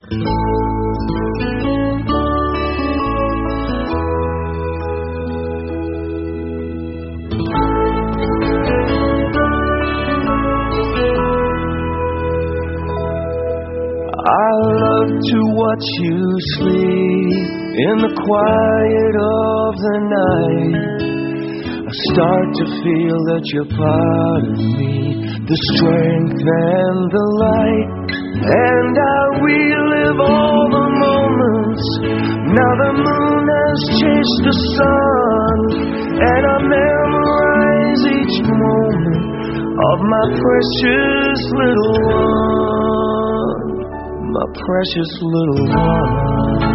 I love to watch you sleep in the quiet of the night. I start to feel that you're part of me, the strength and the light. And I relive all the moments. Now the moon has chased the sun, and I memorize each moment of my precious little one, my precious little one.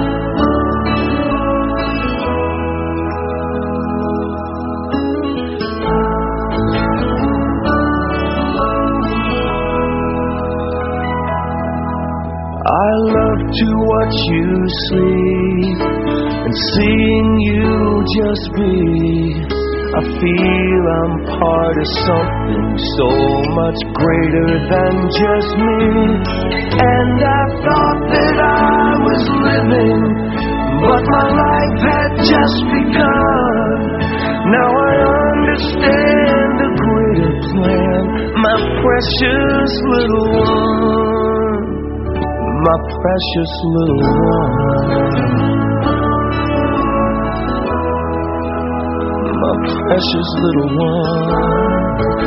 I love to watch you sleep and seeing you just be. I feel I'm part of something so much greater than just me. And I thought that I was living, but my life had just begun. Now I understand the greater plan, my precious little one, my precious little one, my precious little one.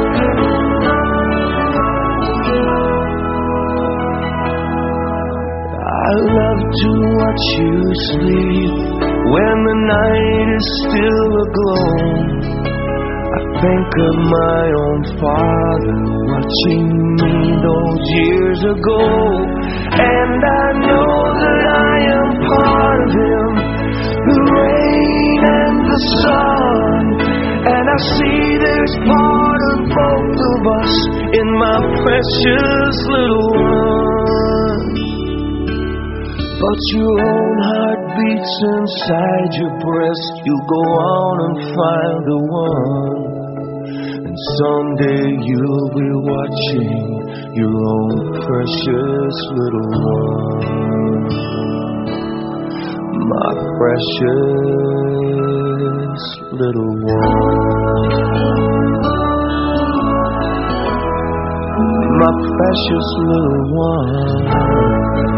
I love to watch you sleep when the night is still aglow. I think of my own father watching me those years ago, and I know that I am part of him, the rain and the sun. And I see there's part of both of us in my precious little one. But your own heart beats inside your breast. You go on and find the one, and someday you'll be watching your own precious little one, my precious little one, my precious little one.